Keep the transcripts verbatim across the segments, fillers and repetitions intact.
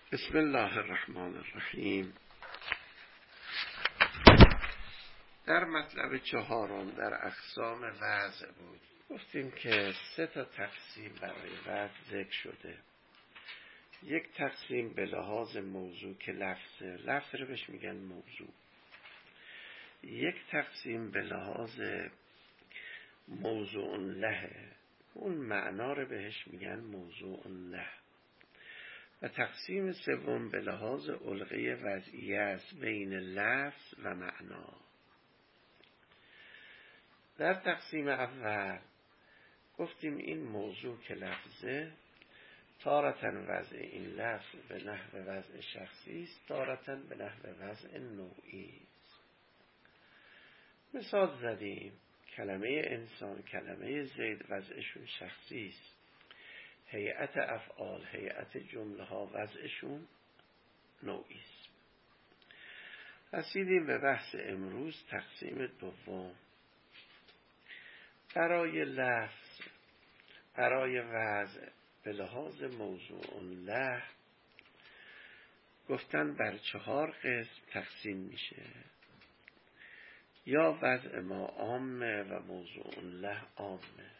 بسم الله الرحمن الرحیم. در مطلب چهارم در اقسام وضع بود. گفتیم که سه تا تقسیم برای وضع ذکر شده. یک تقسیم به لحاظ موضوع که لفظ لفظ رو بهش میگن موضوع. یک تقسیم به لحاظ موضوع له، اون معنا رو بهش میگن موضوع له. و تقسیم سوم به لحاظ علقه وضعیه است بین لفظ و معنا. در تقسیم اول گفتیم این موضوع که لفظه تارتاً وضع این لفظ به نحو وضع شخصی است، تارتاً به نحو وضع نوعی است. مثال زدیم کلمه انسان، کلمه زید وضعشون شخصی است. هیئت افعال، هیئت جمله ها وضعشون نوعی است. رسیدیم به بحث امروز تقسیم دوم. برای لفظ، برای وضع به لحاظ موضوع له گفتن بر چهار قسم تقسیم میشه. یا وضع ما عامه و موضوع له عامه.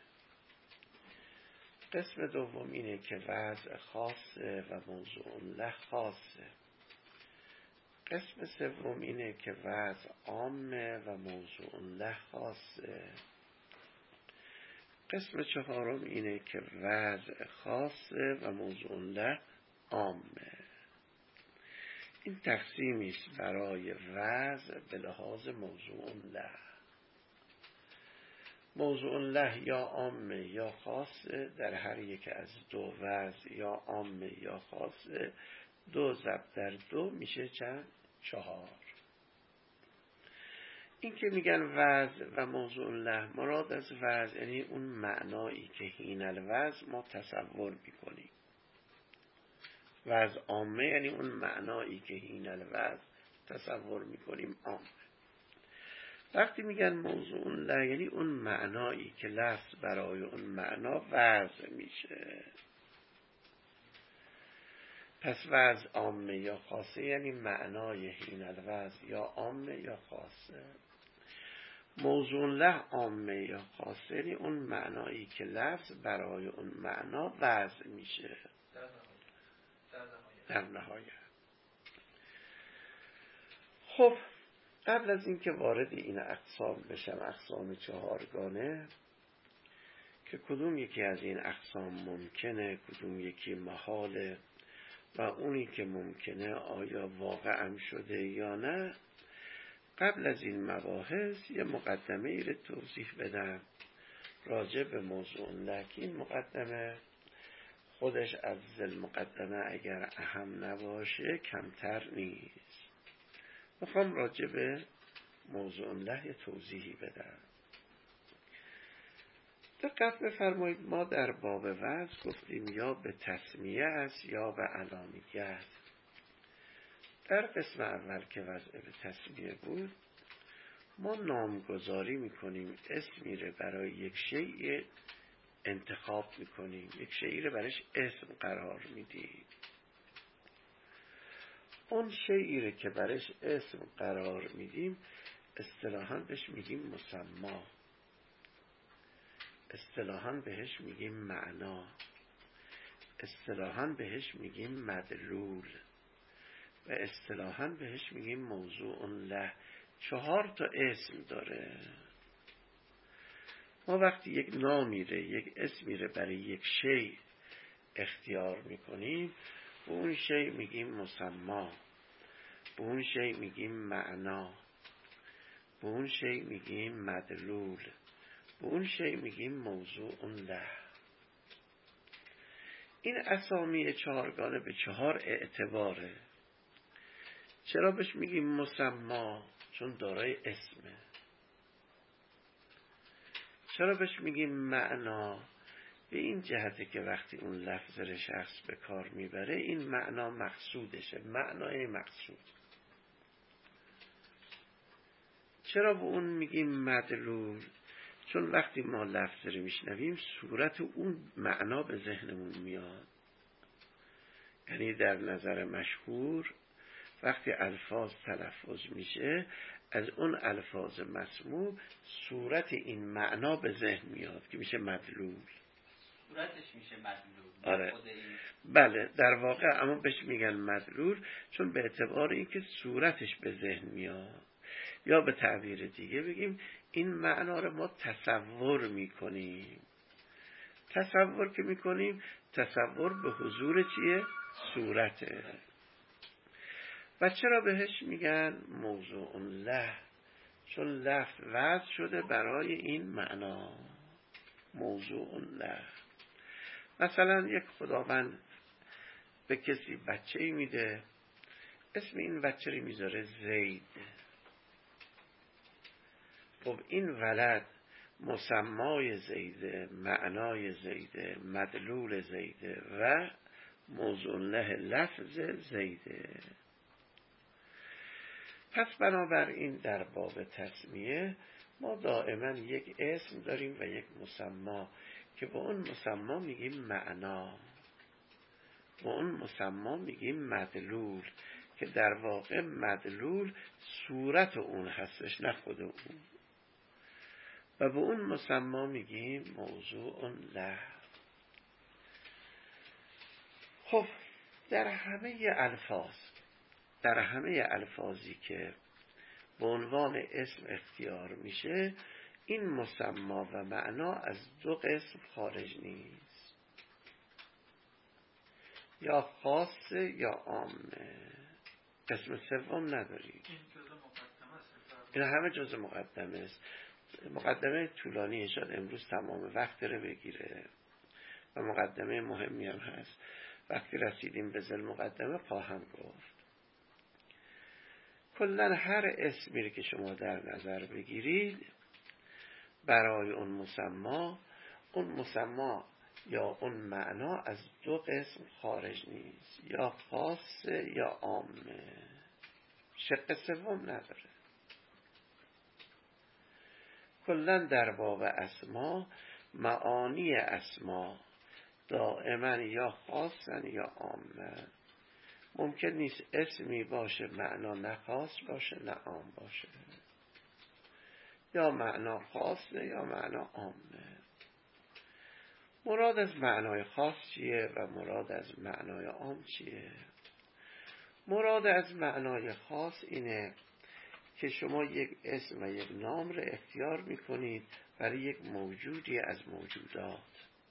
قسم دوم اینه که وضع خاصه و موضوع له خاصه. قسم سوم اینه که وضع عامه و موضوع له خاصه. قسم چهارم اینه که وضع خاصه و موضوع له عامه. این تقسیمی است برای وضع به لحاظ موضوع له. موضوع له یا عامه یا خاصه، در هر یک از دو وضع یا عامه یا خاصه دو ضرب در دو میشه چند؟ چهار. این که میگن وضع و موضوع له، مراد از وضع یعنی اون معنایی که حین الوضع ما تصور میکنیم. وضع عامه یعنی اون معنایی که حین الوضع تصور میکنیم عامه. وقتی میگن موضوع له یعنی اون معنایی که لفظ برای اون معنا وضع میشه. پس وضع عامه یا خاصه یعنی معنای حین الوضع یا عامه یا خاصه. موضوع له عامه یا خاصه یعنی اون معنایی که لفظ برای اون معنا وضع میشه در نهایت. خب قبل از اینکه وارد این اقسام بشم، اقسام چهارگانه، که کدوم یکی از این اقسام ممکنه، کدوم یکی محاله و اونی که ممکنه آیا واقعا شده یا نه، قبل از این مباحث یه مقدمه ای رو توضیح بدم راجع به موضوع له. این مقدمه خودش از المقدمه اگر اهم نباشه کمتر نیست. میخوام راجع به موضوع له یه توضیحی بدم. دقت بفرمایید، ما در باب وضع گفتیم یا به تسمیه است یا به علانیت. در قسم اول که وضع به تسمیه بود ما نامگذاری میکنیم، اسمی رو برای یک شیء انتخاب میکنیم، یک شیء رو برایش اسم قرار میدیم. اون شیئی رو که برایش اسم قرار میدیم اصطلاحاً بهش میگیم مسما، اصطلاحاً بهش میگیم معنا، اصطلاحاً بهش میگیم مدلول و اصطلاحاً بهش میگیم موضوع له. چهار تا اسم داره. ما وقتی یک نامی رو، یک اسمی رو برای یک شی اختیار میکنیم، به اون شی میگیم مسما، به اون شی میگیم معنا، به اون شی میگیم مدلول، به اون شی میگیم موضوع له. این اسامی چهارگانه به چهار اعتباره. چرا بهش میگیم مسما؟ چون دارای اسمه. چرا بهش میگیم معنا؟ به این جهته که وقتی اون لفظ رو شخص به کار میبره این معنا مقصودشه، معنای مقصود. چرا به اون میگیم مدلول؟ چون وقتی ما لفظ رو میشنویم صورت اون معنا به ذهنمون میاد. یعنی در نظر مشهور وقتی الفاظ تلفظ میشه از اون الفاظ مسموع صورت این معنا به ذهن میاد که میشه مدلول. صورتش میشه مدلول. آره. خود این... بله در واقع اما بهش میگن مدلول چون به اعتبار اینکه صورتش به ذهن میاد. یا به تعبیر دیگه بگیم این معنا رو ما تصور میکنیم. تصور که میکنیم تصور به حضور چیه؟ صورته. و چرا بهش میگن موضوع له؟ چون لفظ وضع شده برای این معنا. موضوع له. مثلا یک خداوند به کسی بچه‌ای میده، اسم این بچه رو میذاره زید. خب این ولد مسمای زیده، معنای زیده، مدلول زیده و موضوع له لفظ زیده. پس بنابراین در باب تسمیه ما دائما یک اسم داریم و یک مسما که با اون مسما میگیم معنا، با اون مسما میگیم مدلول که در واقع مدلول صورت اون هستش نه خود اون. و به اون مسما میگیم موضوع له. خب در همه الفاظ در همه الفاظی که به عنوان اسم اختیار میشه این مسما و معنا از دو قسم خارج نیست، یا خاصه یا عامه. قسم سوم نداری. این همه جزء مقدمه است. مقدمه طولانی شد امروز تمام وقت رو بگیره و مقدمه مهمی هم هست. وقتی رسیدیم به ذل مقدمه خواهم گفت. کلن هر اسمی که شما در نظر بگیرید برای اون مسما، اون مسما یا اون معنا از دو قسم خارج نیست، یا خاصه یا عامه. شق سوم نداره. کلن در باب اسما معانی اسما دائما یا خاصن یا عامه. ممکن نیست اسمی باشه معنا نه خاص باشه نه عام باشه، یا معنا خاصه یا معنا عامه. مراد از معنای خاص چیه و مراد از معنای عام چیه؟ مراد از معنای خاص اینه که شما یک اسم و یک نام رو اختیار میکنید برای یک موجودی از موجودات.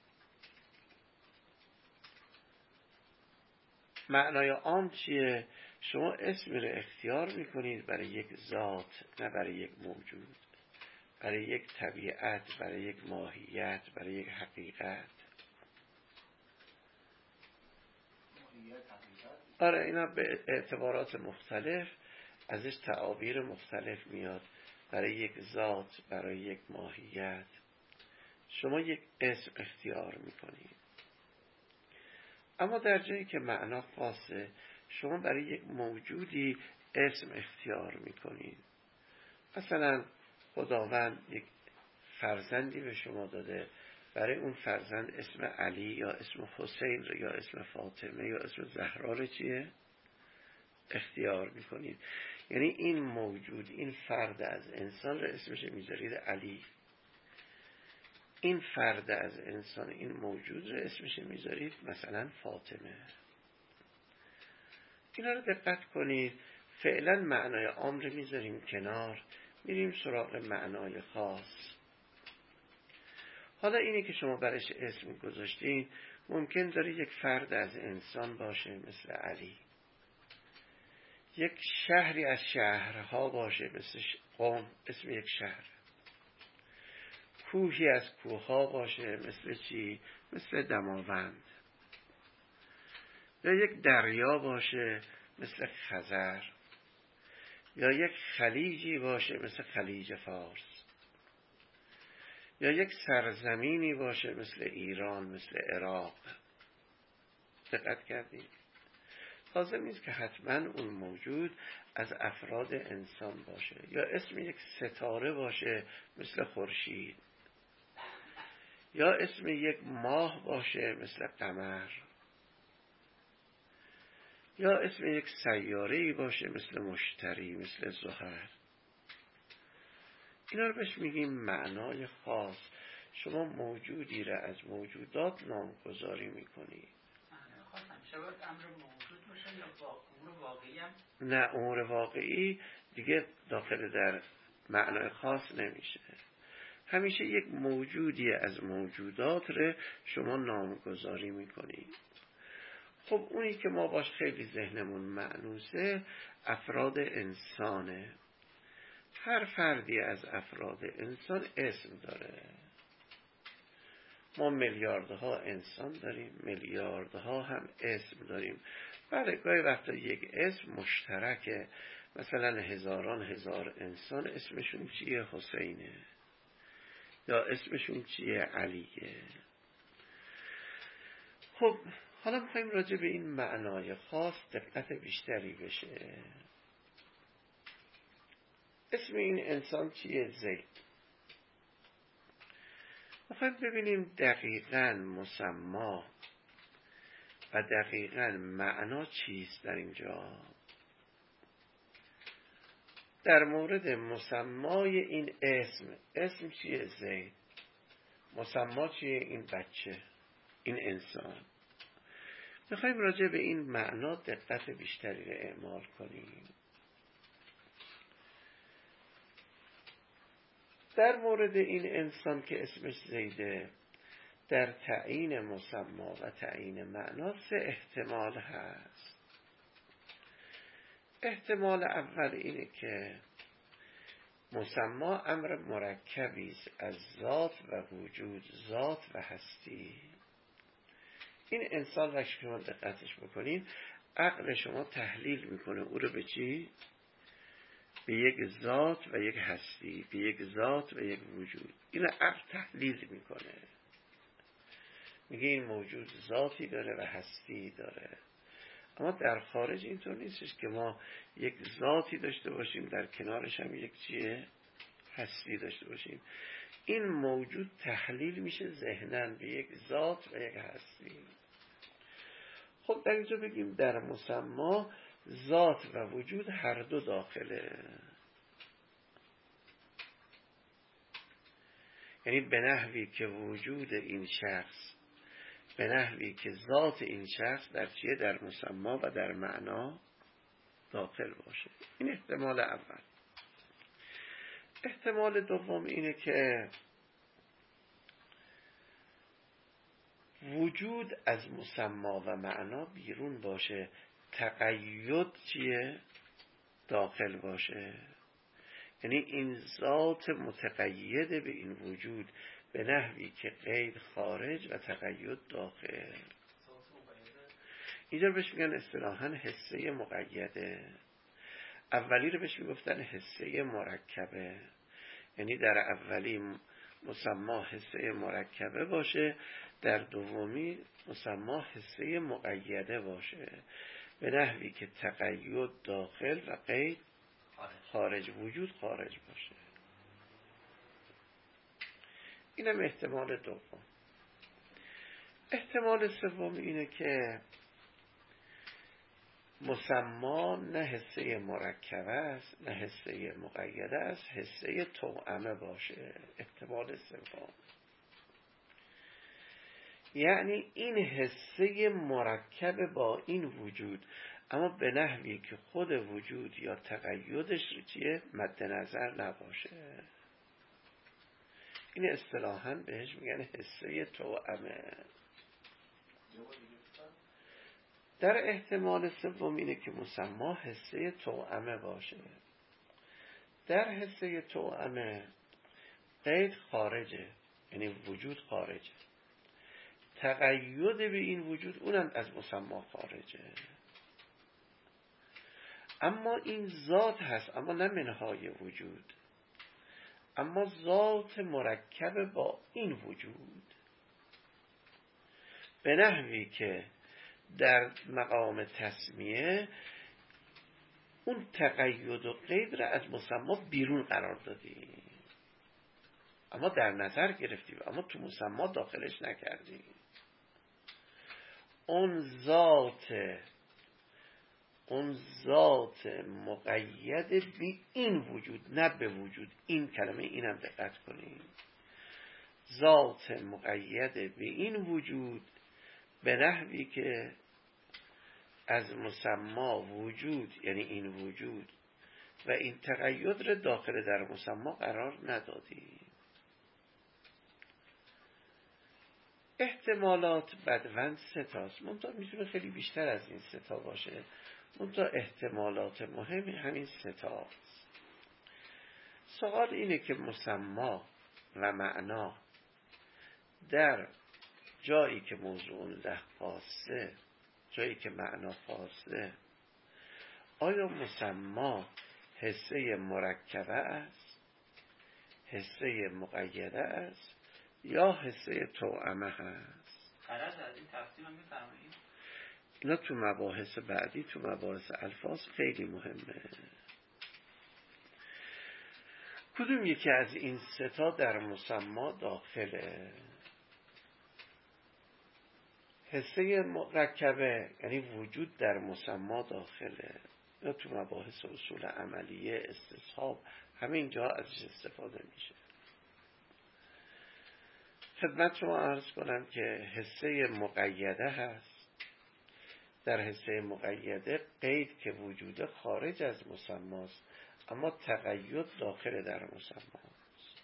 معنای عام چیه؟ شما اسمی رو اختیار میکنید برای یک ذات نه برای یک موجود، برای یک طبیعت، برای یک ماهیت، برای یک حقیقت. آره اینا به اعتبارات مختلف ازش تعابیر مختلف میاد. برای یک ذات، برای یک ماهیت شما یک اسم اختیار میکنید. اما در جایی که معنا خاصه شما برای یک موجودی اسم اختیار میکنید. مثلا خداوند یک فرزندی به شما داده، برای اون فرزند اسم علی یا اسم حسین یا اسم فاطمه یا اسم زهرا رو چیه؟ اختیار میکنید. یعنی این موجود، این فرد از انسان رو اسمش میذارید علی، این فرد از انسان، این موجود رو اسمش میذارید مثلا فاطمه. اینا رو دقت کنید. فعلا معنای عام رو میذاریم کنار، میریم سراغ معنای خاص. حالا اینی که شما برش اسم گذاشتین ممکن داره یک فرد از انسان باشه مثل علی، یک شهری از شهرها باشه مثل قم، اسم یک شهر، کوهی از کوهها باشه مثل چی؟ مثل دماوند، یا یک دریا باشه مثل خزر، یا یک خلیجی باشه مثل خلیج فارس، یا یک سرزمینی باشه مثل ایران، مثل عراق. دقت کردید؟ لازم نیست که حتما اون موجود از افراد انسان باشه، یا اسم یک ستاره باشه مثل خورشید، یا اسم یک ماه باشه مثل قمر. یا اسم یک سیاره‌ای باشه مثل مشتری، مثل زحل. اینا رو بهش میگیم معنای خاص. شما موجودی را از موجودات نامگذاری میکنی. معنای خاص همیشه باید امر موجود باشه یا با امور واقعی هم؟ نه، امور واقعی دیگه داخل در معنای خاص نمیشه. همیشه یک موجودی از موجودات را شما نامگذاری میکنی. خب اونی که ما باش خیلی ذهنمون مأنوسه افراد انسانه. هر فردی از افراد انسان اسم داره. ما میلیاردها انسان داریم، میلیاردها هم اسم داریم. بله گاهی وقتا یک اسم مشترکه، مثلا هزاران هزار انسان اسمشون چیه؟ حسینه، یا اسمشون چیه؟ علیه. خب حالا میخوایم راجع به این معنای خاص دقت بیشتری بشه. اسم این انسان چیه؟ زید. میخوایم ببینیم دقیقاً مسما و دقیقاً معنا چیست در اینجا. در مورد مسمای این اسم، اسم چیه؟ زید. مسما چیه؟ این بچه، این انسان. میخوایم راجع به این معنا دقت بیشتری رو اعمال کنیم. در مورد این انسان که اسمش زیده، در تعیین مسما و تعیین معنا سه احتمال هست. احتمال اول اینه که مسما امر مرکبی است از ذات و وجود، ذات و هستی. این انسان را شما دقتش بکنین، عقل شما تحلیل میکنه او رو به چی؟ به یک ذات و یک هستی، به یک ذات و یک وجود. این عقل تحلیل میکنه، میگه این موجود ذاتی داره و هستی داره. اما در خارج اینطور نیستش که ما یک ذاتی داشته باشیم در کنارش هم یک چیه؟ هستی داشته باشیم. این موجود تحلیل میشه ذهناً به یک ذات و یک هستی. خب در اینجا بگیم در مسما ذات و وجود هر دو داخله. یعنی به نحوی که وجود این شخص، به نحوی که ذات این شخص در چیه؟ در مسما و در معنا داخل باشه. این احتمال اول. احتمال دوم اینه که وجود از مسما و معنا بیرون باشه، تقید چیه؟ داخل باشه. یعنی این ذات متقید به این وجود به نحوی که قید خارج و تقید داخل. اینجا بهش میگن اصطلاحاً حسه مقیده. اولی رو بهش میگفتن حسه مرکبه. یعنی در اولی مسما حسه مرکبه باشه، در دومی مسما حسه مقیده باشه به نحوی که تقید داخل و قید خارج، وجود خارج باشه. اینم احتمال دوم. احتمال سوم اینه که مسما نه حسه مرکبه است نه حسه مقیده است، حسه توأمه باشه. احتمال سوم یعنی این حسه مرکب با این وجود، اما به نحوی که خود وجود یا تقیدش چیه؟ مد نظر نباشه. این اصطلاحاً بهش میگن حسه توأمه. در احتمال سوم اینه که مسما حسه توأمه باشه. در حسه توأمه قید خارجه، یعنی وجود خارجه، تقید به این وجود اونم از مسما خارجه. اما این ذات هست، اما نه منهای وجود، اما ذات مرکب با این وجود به نحوی که در مقام تسمیه اون تقید و قید را از مسما بیرون قرار دادیم، اما در نظر گرفتیم، اما تو مسما داخلش نکردیم. اون ذات اون ذات مقید به این وجود، نه به وجود. این کلمه اینم دقت کنید، ذات مقید به این وجود به نحوی که از مسما وجود، یعنی این وجود و این تقید را داخل در مسما قرار ندادیم. احتمالات بدوند سه تاست، منتها میتونه خیلی بیشتر از این سه تا باشه، منتها احتمالات مهم همین سه تاست. سوال اینه که مسما و معنا در جایی که موضوع ده خاصه، جایی که معنا خاصه، آیا مسما حصه مرکبه است، حصه مقیده است، یا حصه توأمه هست؟ غرض از این تفصیل هم می‌فرمایید؟ اینا تو مباحث بعدی، تو مباحث الفاظ خیلی مهمه. کدوم یکی از این سه تا در مسما داخله؟ حصه مرکبه یعنی وجود در مسما داخله، یا تو مباحث اصول عملیه، استصحاب، همین جا ازش استفاده میشه. خدمت شما عرض کنم که حصه مقیده هست. در حصه مقیده قید که وجود خارج از مسماست، اما تقید داخل در مسماست.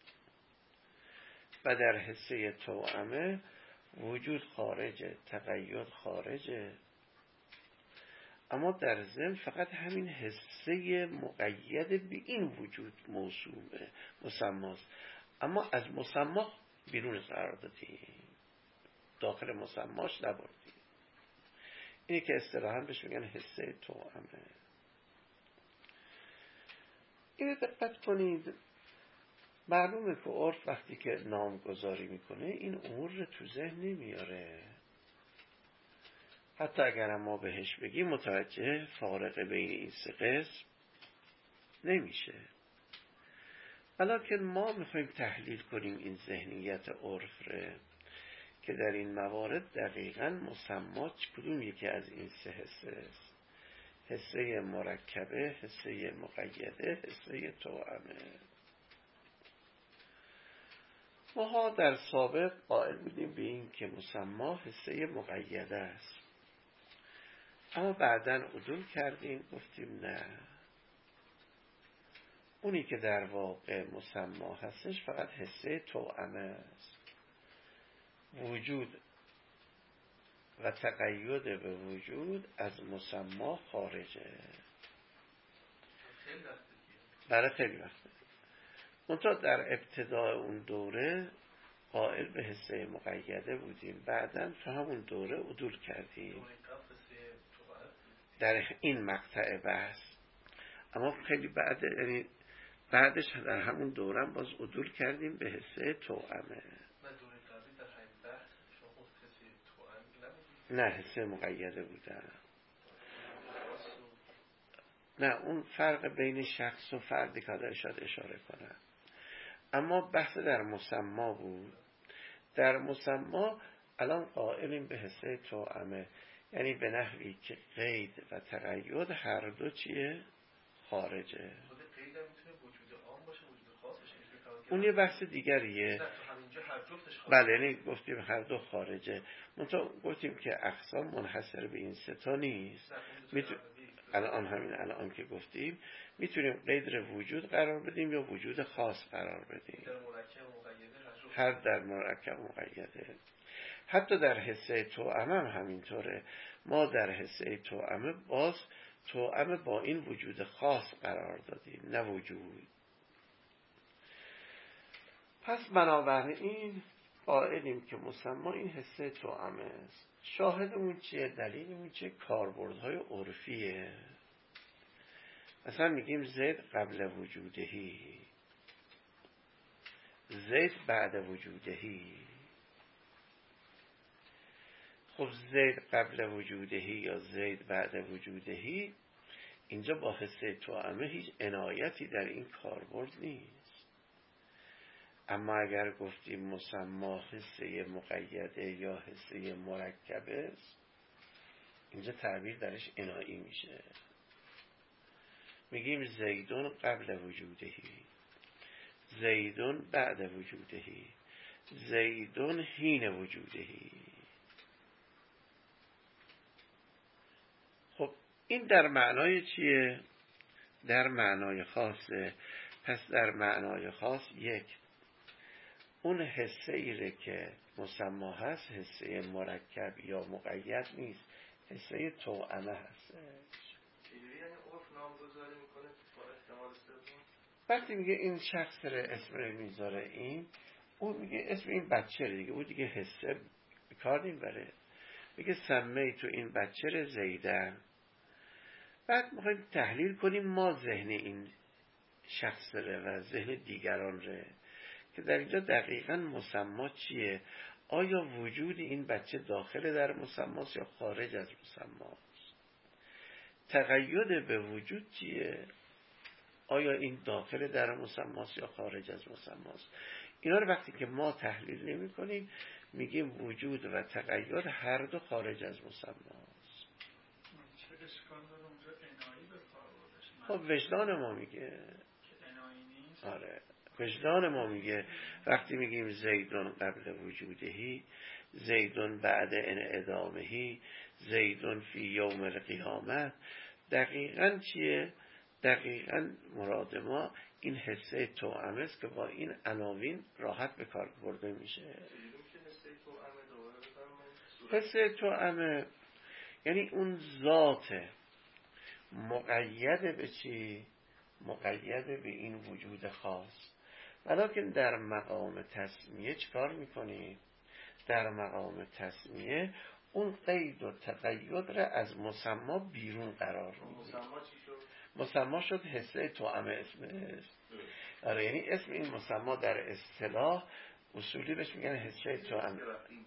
و در حصه توأمه وجود خارجه، تقید خارجه، اما در ضمن فقط همین حصه مقید به این وجود موصومه، مسماست، اما از مسما بیرون قرار دادیم، داخل مسماش نبردیم. اینی که اصطلاحاً بهش میگن حصه توأمه. اینو دقت کنید، معلومه که عرف وقتی که نامگذاری میکنه این امور رو تو ذهن نمیاره، حتی اگر ما بهش بگیم متوجه فارق بین این سه قسم نمیشه. ولیکن ما میخوایم تحلیل کنیم این ذهنیت عرف رو که در این موارد دقیقاً مسما کدوم یکی از این سه حصه است، حصه مرکبه، حصه مقیده، حصه توأمه. ما در سابق قائل بودیم به این که مسما حصه مقیده است، اما بعداً عدول کردیم، گفتیم نه، اونی که در واقع مسما هستش فقط حصه توأمه است. وجود و تقید به وجود از مسما خارجه. برای خیلی وقته. منتها در ابتدای اون دوره قائل به حصه مقیده بودیم، بعداً تو همون دوره عدول کردیم در این مقطع بحث، اما خیلی بعد، یعنی بعدش در همون دوره باز عدول کردیم به حصه توأمه. نه، حصه مقیده بودن. نه، اون فرق بین شخص و فردی که در شاید اشاره کنم، اما بحث در مسما بود. در مسما الان قائلیم به حصه توأمه، یعنی به نحوی که قید و تقید هر دو چیه؟ خارجه. اون یه بحث دیگریه. بله، یعنی گفتیم هر دو خارجه، منتها گفتیم که اقسام منحصر به این سه تا نیست. میتون... الان همین الان که گفتیم میتونیم قید وجود قرار بدیم یا وجود خاص قرار بدیم، هر در مرکب مقیده. حتی در حصه توأمه هم همینطوره. ما در حصه توأمه باز توأمه با این وجود خاص قرار دادیم، نه وجود. پس بنابراین قائلیم که مسما این حصه توأمه است. شاهدمون چیه؟ دلیلمون چیه؟ کاربردهای عرفیه. مثلا میگیم زید قبل وجودهی، زید بعد وجودهی. خب زید قبل وجودهی یا زید بعد وجودهی، اینجا با حصه توأمه هیچ عنایتی در این کاربرد نیست. اما اگر گفتیم مسما حصه مقیده یا حصه مرکبه است، اینجا تعبیر درش انایی میشه. میگیم زیدون قبل وجودهی، زیدون بعد وجودهی، زیدون حین وجودهی. خب این در معنای چیه؟ در معنای خاصه. پس در معنای خاص یک، اون حسه ایره که مسما هست حسه مرکب یا مقید نیست، حسه توأمه هست. چجوری یعنی عرف نامگذاری میکنه با احتمال سوم؟ وقتی میگه این شخص رو اسم رو میذاره این، اون میگه اسم این بچه رو دیگه، اون دیگه حسه کار نمیبره. میگه سمی تو این بچه رو زیدن. بعد میخوایم تحلیل کنیم ما ذهن این شخص رو و ذهن دیگران رو، که در اینجا دقیقاً مسما چیه؟ آیا وجود این بچه داخل در مسماست یا خارج از مسماست؟ تقید به وجود چیه؟ آیا این داخل در مسماست یا خارج از مسماست؟ اینا رو وقتی که ما تحلیل نمی کنیم میگیم وجود و تقید هر دو خارج از مسماست. چه اشکال داره اونجا انایی به کار بردش؟ خب وجدان ما میگه که انایی نیست. آره وجدان ما میگه وقتی میگیم زیدون قبل وجودهی، زیدون بعد انعدامهی، زیدون فی یوم القیامه، دقیقاً چیه؟ دقیقاً مراد ما این حسه توأمه است که با این عناوین راحت به کار برده میشه. حسه توأمه یعنی اون ذات مقید به چی؟ مقید به این وجود خاص. ولیکن در مقام تسمیه چیکار میکنی؟ در مقام تسمیه اون قید و تقید را از مسما بیرون قرار میدی. مسما چی شد؟ مسما شد حسه توأمه اسمش. آره یعنی اسم این مسما در اصطلاح اصولی بهش میگن حسه توأمه.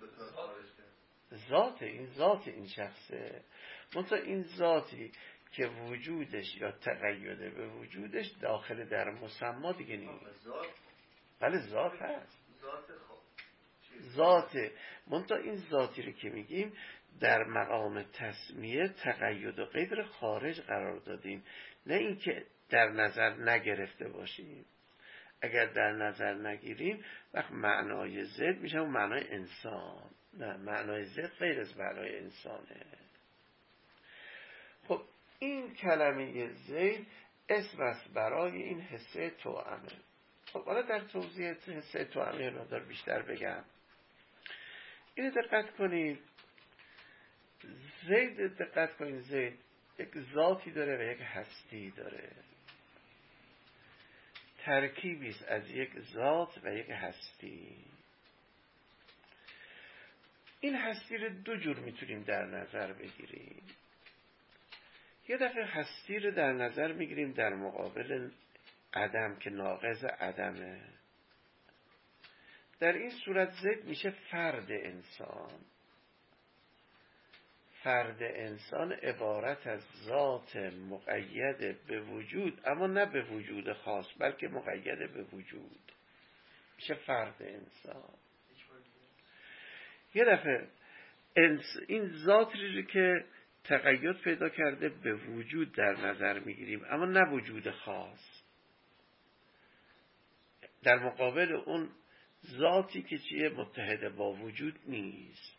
ذات این ذات این شخصه. مثلا این ذاتی که وجودش یا تقید به وجودش داخل در مسما دیگه نیست. بله ذات هست. ذات منتها این ذاتی رو که میگیم در مقام تسمیه تقید و قید رو خارج قرار دادیم، نه اینکه در نظر نگرفته باشیم. اگر در نظر نگیریم وقت معنای ضد میشه اون معنای انسان. نه، معنای ضد غیر از معنای انسانه. خب این کلمه زید اسم است برای این حسه توأمه. خب حالا در توضیح حسه توأمه مقدار بیشتر بگم. اینو دقت کنید، زید دقت کنید، زید یک ذاتی داره و یک هستی داره. ترکیبی است از یک ذات و یک هستی. این هستی رو دو جور میتونیم در نظر بگیریم. یه دفعه هستی رو در نظر میگیریم در مقابل عدم که ناقض عدمه. در این صورت ذات میشه فرد انسان. فرد انسان عبارت از ذات مقید به وجود، اما نه به وجود خاص بلکه مقید به وجود، میشه فرد انسان. یه دفعه این ذات رو که تقید پیدا کرده به وجود در نظر میگیریم، اما نه وجود خاص، در مقابل اون ذاتی که چیه متحد با وجود نیست.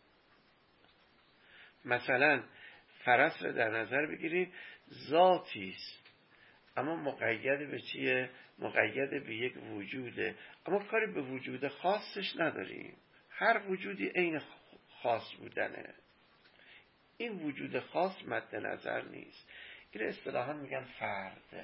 مثلا فرس رو در نظر بگیریم، ذاتی است اما مقید به چیه؟ مقید به یک وجوده، اما کاری به وجود خاصش نداریم. هر وجودی عین خاص بودنه. این وجود خاص مد نظر نیست. این اصطلاحاً میگن فرد.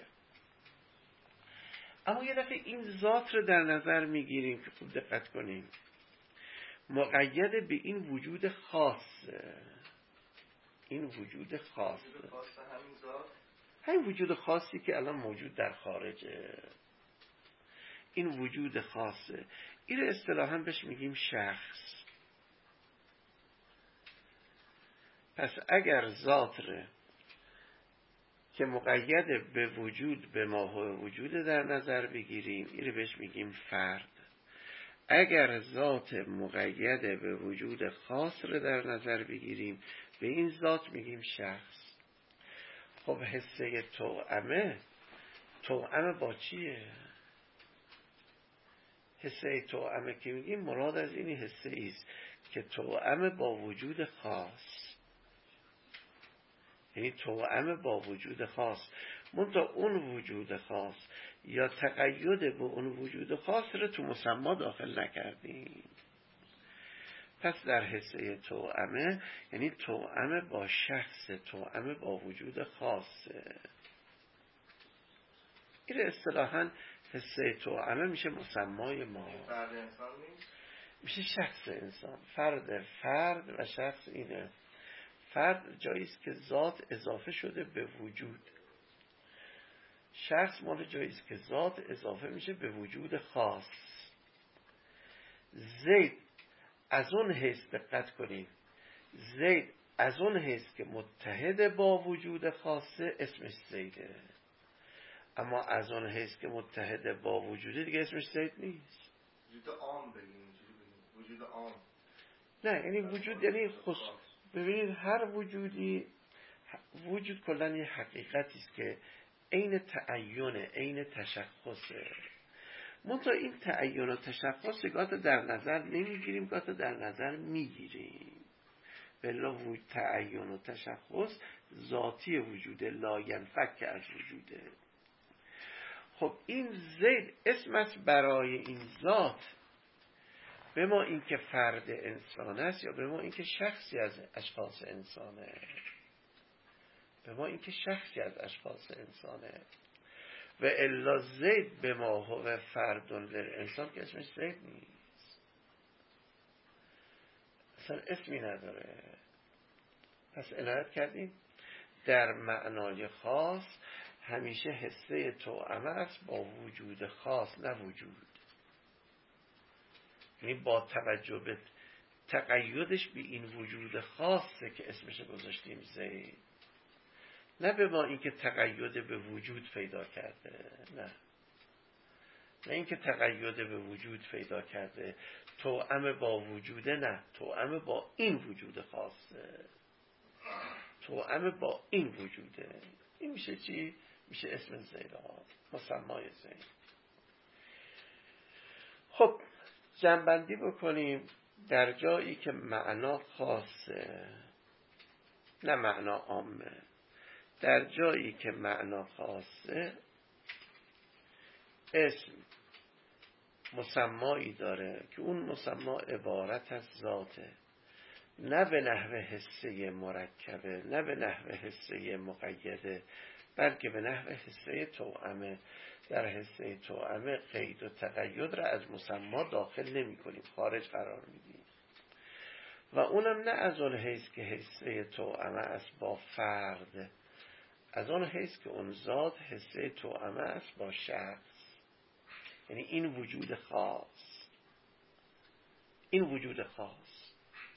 اما یه دفعه این ذات رو در نظر میگیریم که خوب دقت کنیم، مقید به این وجود خاصه. این وجود خاصه، همین وجود خاصی که الان موجود در خارجه. این وجود خاصه. این اصطلاحاً بهش میگیم شخص. پس اگر ذات رو که مقید به وجود به ماهو وجود در نظر بگیریم، این رو بهش میگیم فرد. اگر ذات مقید به وجود خاص رو در نظر بگیریم به این ذات میگیم شخص. خب حصه توأمه، توأمه با چیه؟ حصه توأمه که میگیم مراد از این حصه ایست که توأمه با وجود خاص، یعنی توأمه با وجود خاص، منتها اون وجود خاص یا تقید به اون وجود خاص رو تو مسما داخل نکردیم. پس در حصه توأمه یعنی توأمه با شخص، توأمه با وجود خاصه. این اصطلاحاً حصه توأمه میشه مسمای ما، فرد انسان نیست، میشه شخص انسان. فرد فرد و شخص اینه. فرد جاییست که ذات اضافه شده به وجود، شخص مال جاییست که ذات اضافه میشه به وجود خاص. زید از اون حیث، دقت کنیم، زید از اون حیث که متحد با وجود خاصه اسمش زیده، اما از اون حیث که متحد با وجوده دیگه اسمش زید نیست. وجود عام بگیم، اینجوری بگیم وجود عام. نه یعنی وجود یعنی خصوص. ببینید هر وجودی، وجود کلن یه حقیقتی است که عین تعینه، عین تشخصه. منتها این تعین و تشخص گاه در نظر نمیگیریم، گاه در نظر میگیریم. بلا وجود تعین و تشخص ذاتی وجوده، لا ینفک از وجوده. خب این زید اسم است برای این ذات، به ما این که فرد انسان است یا به ما این که شخصی از اشخاص انسانه، به ما این که شخصی از اشخاص انسانه. و الا زید به ما هو فرد للانسان که اسمش زید نیست، اصلا اسمی نداره. پس عنایت کردیم در معنای خاص همیشه حصه توأمه است با وجود خاص، نه وجود. یعنی با توجه به تقیدش به این وجود خاصه که اسمش گذاشتیم زید، نه به ما اینکه تقید به وجود پیدا کرده، نه نه اینکه تقید به وجود پیدا کرده، توأم با وجوده، نه توأم با این وجود خاصه، توأم با این وجوده. این میشه چی؟ میشه اسم زید ها، مسمای زید. خب جنبندی بکنیم. در جایی که معنا خاصه نه معنا عامه، در جایی که معنا خاصه اسم مسمایی داره که اون مسما عبارت از ذاته، نه به نحو حصه مرکبه، نه به نحو حصه مقیده، بلکه به نحو حصه توأمه. در حصه توأمه قید و تقید را از مسما داخل نمی کنیم، خارج قرار میدیم. و اونم نه از اون حیث که حصه توأمه است با فرد، از اون حیث که اون ذات حصه توأمه است با شخص. یعنی این وجود خاص، این وجود خاص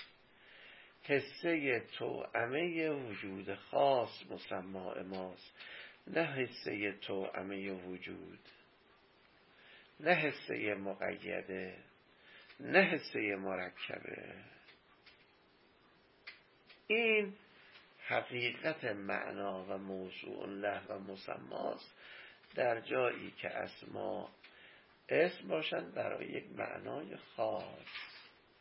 حصه توأمه وجود خاص مسمای ماست، نه حصه توأمه وجود، نه حصه مقیده، نه حصه مرکبه. این حقیقت معنا و موضوع له و مسماست در جایی که اسما اسم باشند برای یک معنای خاص.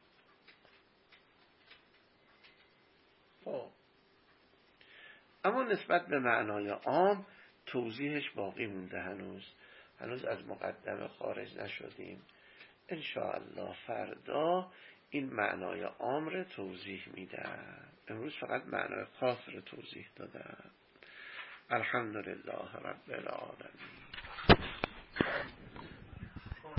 خب اما نسبت به معنای عام توضیحش باقی مونده، هنوز هنوز از مقدمه خارج نشدیم. ان شاء الله فردا این معنای عام رو توضیح میدم. امروز فقط معنای خاص رو توضیح دادم. الحمدلله رب العالمین.